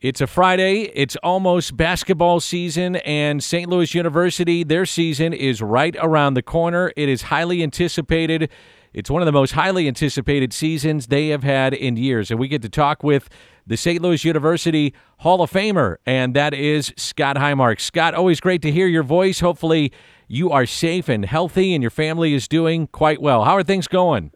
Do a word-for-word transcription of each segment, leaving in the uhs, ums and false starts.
It's a Friday. It's almost basketball season, and Saint Louis University, their season is right around the corner. It is highly anticipated. It's one of the most highly anticipated seasons they have had in years, and we get to talk with the Saint Louis University Hall of Famer, and that is Scott Highmark. Scott, always great to hear your voice. Hopefully you are safe and healthy, and your family is doing quite well. How are things going?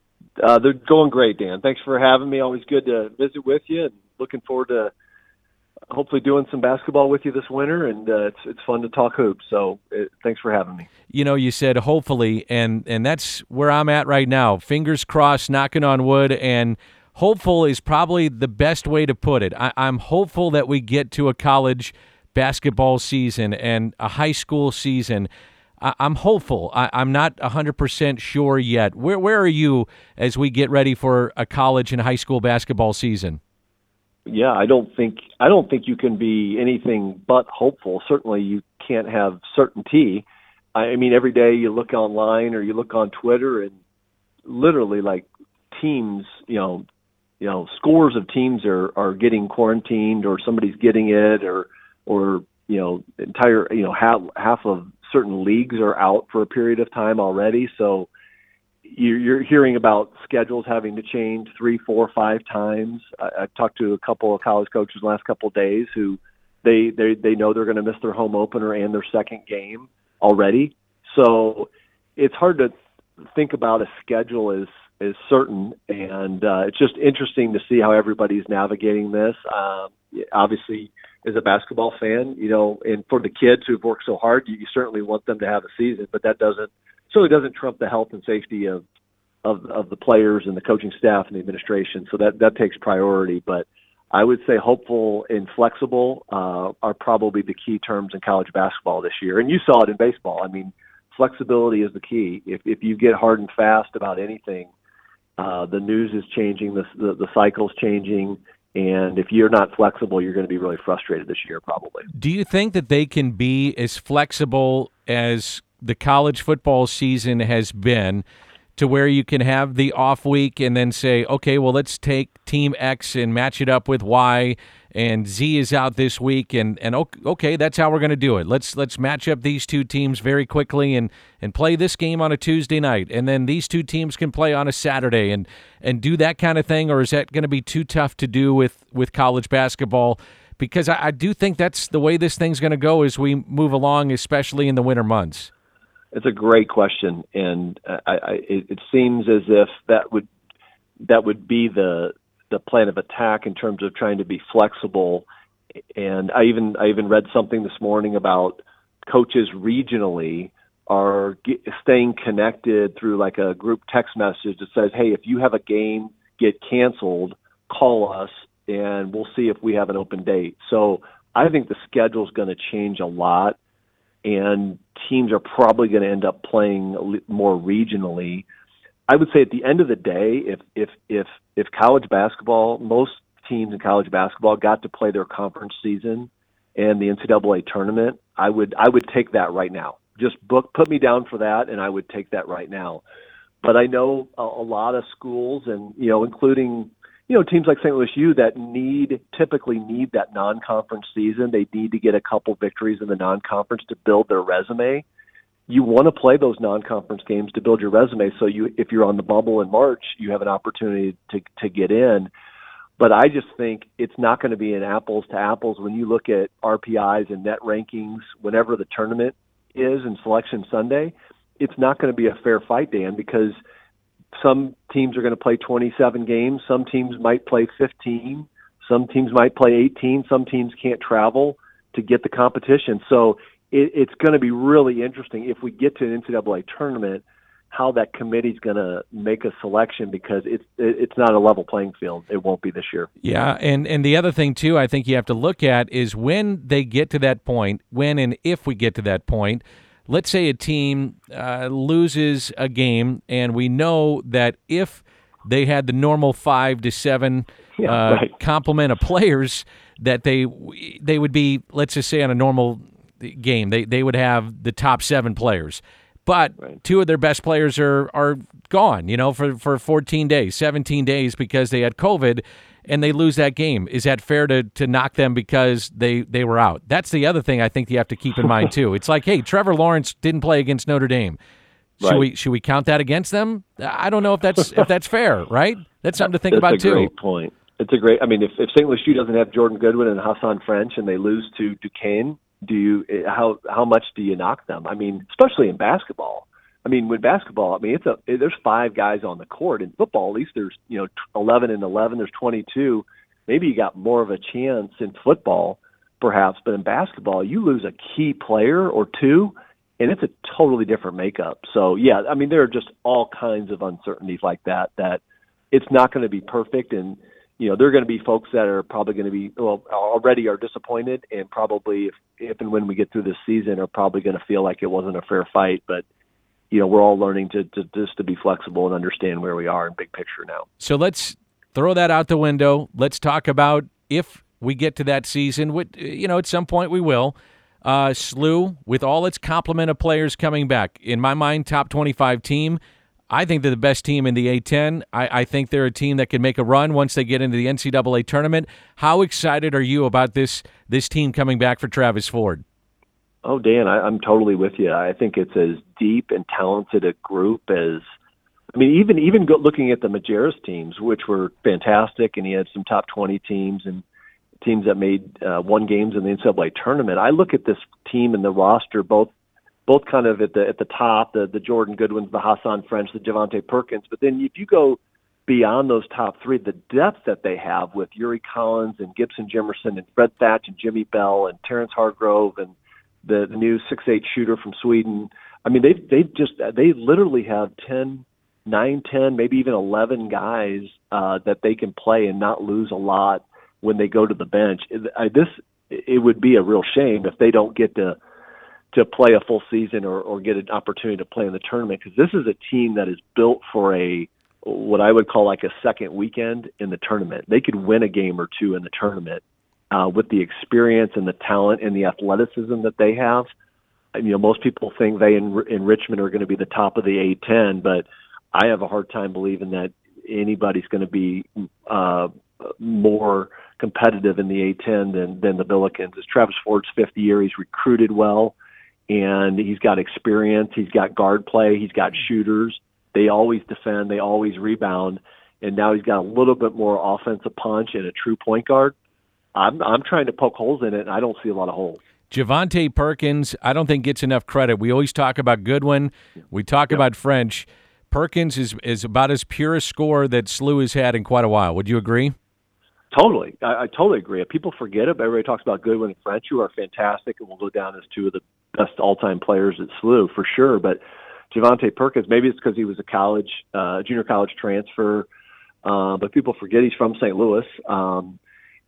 Uh, they're going great, Dan. Thanks for having me. Always good to visit with you, and looking forward to hopefully doing some basketball with you this winter, and uh, it's it's fun to talk hoops. So it, thanks for having me. You know, you said hopefully, and and that's where I'm at right now. Fingers crossed, knocking on wood, and hopeful is probably the best way to put it. I, I'm hopeful that we get to a college basketball season and a high school season. I, I'm hopeful. I, I'm not one hundred percent sure yet. Where where are you as we get ready for a college and high school basketball season? Yeah, I don't think I don't think you can be anything but hopeful. Certainly, you can't have certainty. I mean, every day you look online or you look on Twitter, and literally, like teams, you know, you know, scores of teams are, are getting quarantined, or somebody's getting it, or or you know, entire you know half half of certain leagues are out for a period of time already. So you're hearing about schedules having to change three, four, five times. I, I've talked to a couple of college coaches the last couple of days who they they, they know they're going to miss their home opener and their second game already. So it's hard to think about a schedule as, as certain, and uh, it's just interesting to see how everybody's navigating this. Um, obviously, as a basketball fan, you know, and for the kids who've worked so hard, you, you certainly want them to have a season, but that doesn't certainly doesn't trump the health and safety of, of of the players and the coaching staff and the administration. So that, that takes priority. But I would say hopeful and flexible uh, are probably the key terms in college basketball this year. And you saw it in baseball. I mean, flexibility is the key. If if you get hard and fast about anything, uh, the news is changing, the, the the cycle's changing. And if you're not flexible, you're going to be really frustrated this year probably. Do you think that they can be as flexible as the college football season has been, to where you can have the off week and then say, okay, well, let's take team X and match it up with Y, and Z is out this week, and, and okay, that's how we're going to do it. Let's let's match up these two teams very quickly and, and play this game on a Tuesday night, and then these two teams can play on a Saturday, and, and do that kind of thing, or is that going to be too tough to do with, with college basketball? Because I, I do think that's the way this thing's going to go as we move along, especially in the winter months. It's a great question, and I, I, it seems as if that would that would be the the plan of attack in terms of trying to be flexible. And I even I even read something this morning about coaches regionally are get, staying connected through like a group text message that says, "Hey, if you have a game get canceled, call us, and we'll see if we have an open date." So I think the schedule is going to change a lot, and teams are probably going to end up playing more regionally. I would say at the end of the day, if if if if college basketball, most teams in college basketball got to play their conference season and the N C double A tournament, I would I would take that right now. Just book, put me down for that, and I would take that right now. But I know a, a lot of schools, and you know, including you know teams like Saint Louis U that need typically need that non-conference season. They need to get a couple victories in the non-conference to build their resume. You want to play those non-conference games to build your resume, so you, if you're on the bubble in March, you have an opportunity to to get in. But I just think it's not going to be an apples to apples when you look at R P Is and net rankings. Whenever the tournament is in Selection Sunday, it's not going to be a fair fight, Dan, because some teams are going to play twenty-seven games. Some teams might play fifteen. Some teams might play eighteen. Some teams can't travel to get the competition. So it, it's going to be really interesting if we get to an N C double A tournament, how that committee's going to make a selection, because it's it's not a level playing field. It won't be this year. Yeah, and, and the other thing, too, I think you have to look at is when they get to that point, when and if we get to that point, let's say a team uh, loses a game, and we know that if they had the normal five to seven yeah, uh, right. complement of players, that they they would be, let's just say on a normal game, they, they would have the top seven players. But right. two of their best players are are gone, you know, for, for fourteen days, seventeen days because they had COVID. and they lose that game. Is that fair to to knock them because they, they were out? That's the other thing I think you have to keep in mind, too. It's like, hey, Trevor Lawrence didn't play against Notre Dame. Should Right. we should we count that against them? I don't know if that's if that's fair, right? That's something to think That's about, a too. great point. It's a great. I mean, if, if Saint Louis U doesn't have Jordan Goodwin and Hassan French, and they lose to Duquesne, do you how how much do you knock them? I mean, especially in basketball. I mean, with basketball, I mean, it's a there's five guys on the court. In football, at least there's you know eleven and eleven. There's twenty-two. Maybe you got more of a chance in football, perhaps, but in basketball, you lose a key player or two, and it's a totally different makeup. So yeah, I mean, there are just all kinds of uncertainties like that. That it's not going to be perfect, and you know, there are going to be folks that are probably going to be, well, already are disappointed, and probably if, if and when we get through this season are probably going to feel like it wasn't a fair fight. But, you know, we're all learning to, to just to be flexible and understand where we are in big picture now. So let's throw that out the window. Let's talk about if we get to that season, which, you know, at some point we will. Uh, S L U, with all its complement of players coming back, in my mind, top twenty-five team. I think they're the best team in the A ten. I, I think they're a team that can make a run once they get into the N C double A tournament. How excited are you about this this team coming back for Travis Ford? Oh, Dan, I, I'm totally with you. I think it's as deep and talented a group as, I mean, even even go, looking at the Majerus teams, which were fantastic, and he had some top twenty teams and teams that made uh, won games in the N C double A tournament. I look at this team and the roster, both both kind of at the at the top, the the Jordan Goodwins, the Hassan French, the Javante Perkins. But then if you go beyond those top three, the depth that they have with Yuri Collins and Gibson Jimerson and Fred Thatch and Jimmy Bell and Terrence Hargrove and the, the new six eight shooter from Sweden. I mean, they they just they literally have ten, nine, ten, maybe even eleven guys uh, that they can play and not lose a lot when they go to the bench. I, this it would be a real shame if they don't get to. to play a full season or, or get an opportunity to play in the tournament, because this is a team that is built for a what I would call like a second weekend in the tournament. They could win a game or two in the tournament uh, with the experience and the talent and the athleticism that they have. And, you know, most people think they in, in Richmond are going to be the top of the A ten, but I have a hard time believing that anybody's going to be uh, more competitive in the A ten than, than the Billikens. It's Travis Ford's fifth year. He's recruited well. And he's got experience. He's got guard play. He's got shooters. They always defend. They always rebound. And now he's got a little bit more offensive punch and a true point guard. I'm I'm trying to poke holes in it, and I don't see a lot of holes. Javante Perkins, I don't think gets enough credit. We always talk about Goodwin. We talk yep. about French. Perkins is is about as pure a scorer that S L U has had in quite a while. Would you agree? Totally. I, I totally agree. People forget it, but everybody talks about Goodwin and French, who are fantastic and will go down as two of the best all-time players at S L U for sure. But Javante Perkins, maybe it's because he was a college, uh, junior college transfer, uh, but people forget he's from Saint Louis um,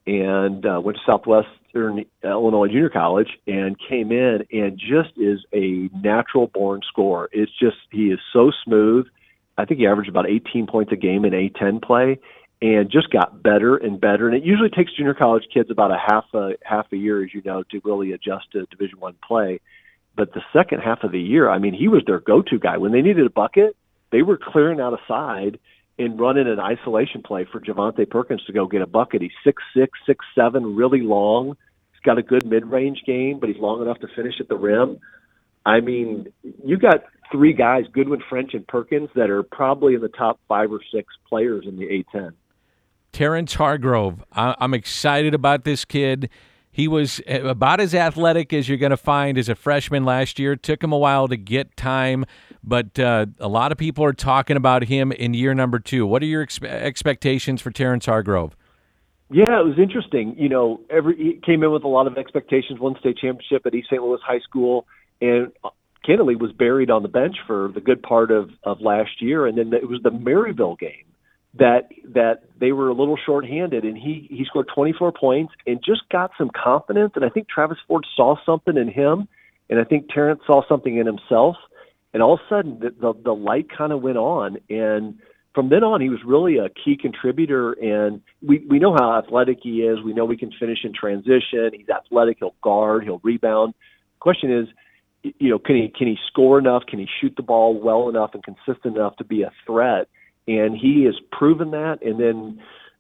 and uh, went to Southwestern Illinois Junior College and came in and just is a natural-born scorer. It's just he is so smooth. I think he averaged about eighteen points a game in A ten play. And just got better and better. And it usually takes junior college kids about a half a half a year, as you know, to really adjust to Division One play. But the second half of the year, I mean, he was their go-to guy. When they needed a bucket, they were clearing out a side and running an isolation play for Javante Perkins to go get a bucket. He's six six, six seven, really long. He's got a good mid-range game, but he's long enough to finish at the rim. I mean, you got three guys, Goodwin, French, and Perkins, that are probably in the top five or six players in the A ten. Terrence Hargrove, I'm excited about this kid. He was about as athletic as you're going to find as a freshman last year. Took him a while to get time, but uh, a lot of people are talking about him in year number two. What are your ex- expectations for Terrence Hargrove? Yeah, it was interesting. You know, every he came in with a lot of expectations, won state championship at East Saint Louis High School, and candidly was buried on the bench for the good part of, of last year. And then it was the Maryville game that that they were a little shorthanded, and he he scored twenty-four points and just got some confidence. And I think Travis Ford saw something in him, and I think Terrence saw something in himself. And all of a sudden, the the, the light kind of went on, and from then on, he was really a key contributor. And we we know how athletic he is. We know we can finish in transition. He's athletic. He'll guard. He'll rebound. The question is, you know, can he can he score enough? Can he shoot the ball well enough and consistent enough to be a threat? And he has proven that. And then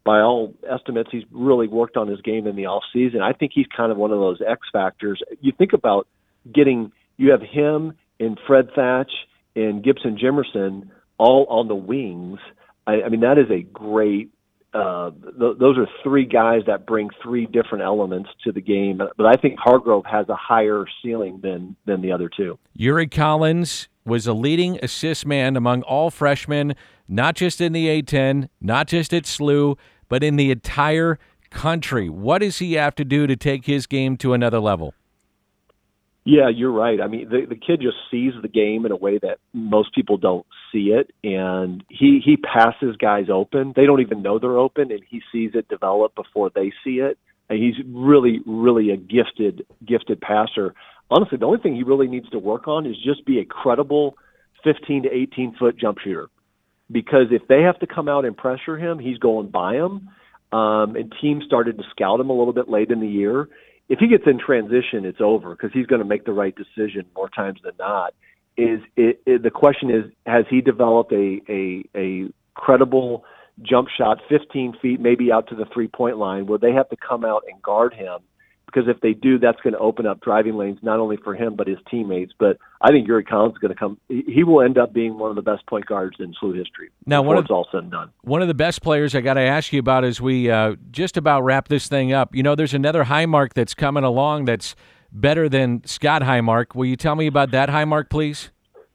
by all estimates, he's really worked on his game in the off season. I think he's kind of one of those X factors. You think about getting, you have him and Fred Thatch and Gibson Jimerson all on the wings. I, I mean, that is a great, uh, th- those are three guys that bring three different elements to the game. But I think Hargrove has a higher ceiling than, than the other two. Yuri Collins was a leading assist man among all freshmen, not just in the A ten, not just at S L U, but in the entire country. What does he have to do to take his game to another level? Yeah, you're right. I mean, the, the kid just sees the game in a way that most people don't see it, and he, he passes guys open. They don't even know they're open, and he sees it develop before they see it. And he's really, really a gifted, gifted passer. Honestly, the only thing he really needs to work on is just be a credible fifteen to eighteen foot jump shooter. Because if they have to come out and pressure him, he's going by them. Um, and teams started to scout him a little bit late in the year. If he gets in transition, it's over because he's going to make the right decision more times than not. Is it, it, the question is, has he developed a, a, a credible jump shot fifteen feet, maybe out to the three-point line, where they have to come out and guard him? Because if they do, that's going to open up driving lanes not only for him but his teammates. But I think Yuri Collins is going to come. He will end up being one of the best point guards in S L U history. Now, one of it's all said and done. One of the best players I got to ask you about as we uh, just about wrap this thing up. You know, there's another Highmark that's coming along that's better than Scott Highmark. Will you tell me about that Highmark, please?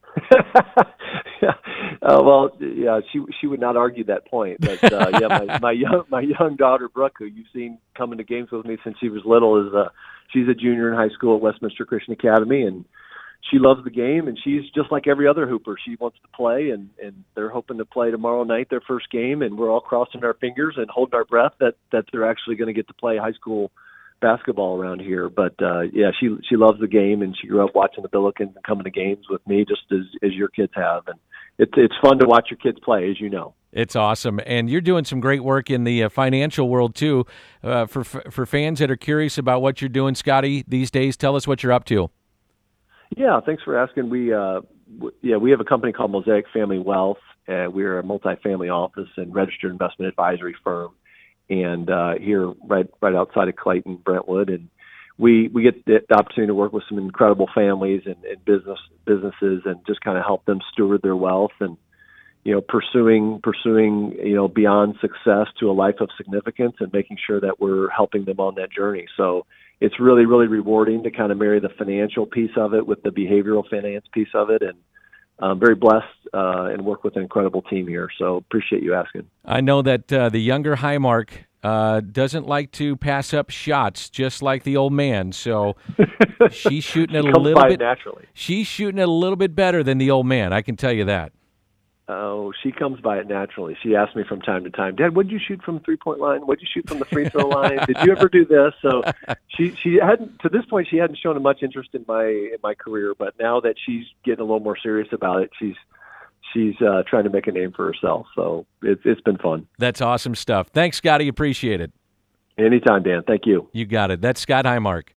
Uh, well, yeah, she she would not argue that point. But uh, yeah, my, my young my young daughter Brooke, who you've seen coming to games with me since she was little, is uh, she's a junior in high school at Westminster Christian Academy, and she loves the game. And she's just like every other hooper; she wants to play, and and they're hoping to play tomorrow night, their first game, and we're all crossing our fingers and holding our breath that that they're actually going to get to play high school basketball around here. But uh, yeah, she she loves the game, and she grew up watching the Billikens and coming to games with me, just as as your kids have, and it's it's fun to watch your kids play, as you know. It's awesome, and you're doing some great work in the uh, financial world too. Uh, for for fans that are curious about what you're doing, Scotty, these days, tell us what you're up to. Yeah, thanks for asking. We uh, w- yeah we have a company called Mosaic Family Wealth. Uh, we're a multifamily office and registered investment advisory firm, and uh, here right right outside of Clayton, Brentwood, and we we get the opportunity to work with some incredible families and, and business businesses, and just kind of help them steward their wealth and, you know, pursuing pursuing you know beyond success to a life of significance, and making sure that we're helping them on that journey. So it's really really rewarding to kind of marry the financial piece of it with the behavioral finance piece of it, and I'm very blessed uh, and work with an incredible team here. So appreciate you asking. I know that uh, the younger Highmark uh, doesn't like to pass up shots, just like the old man. So she's shooting it a little bit naturally. She's shooting it a little bit better than the old man. I can tell you that. Oh, she comes by it naturally. She asks me from time to time, Dad, what did you shoot from the three-point line? What did you shoot from the free throw line? Did you ever do this? So she she hadn't, to this point, she hadn't shown much interest in my in my career, but now that she's getting a little more serious about it, she's she's uh, trying to make a name for herself. So it's it's been fun. That's awesome stuff. Thanks, Scotty. Appreciate it. Anytime, Dan. Thank you. You got it. That's Scott Highmark.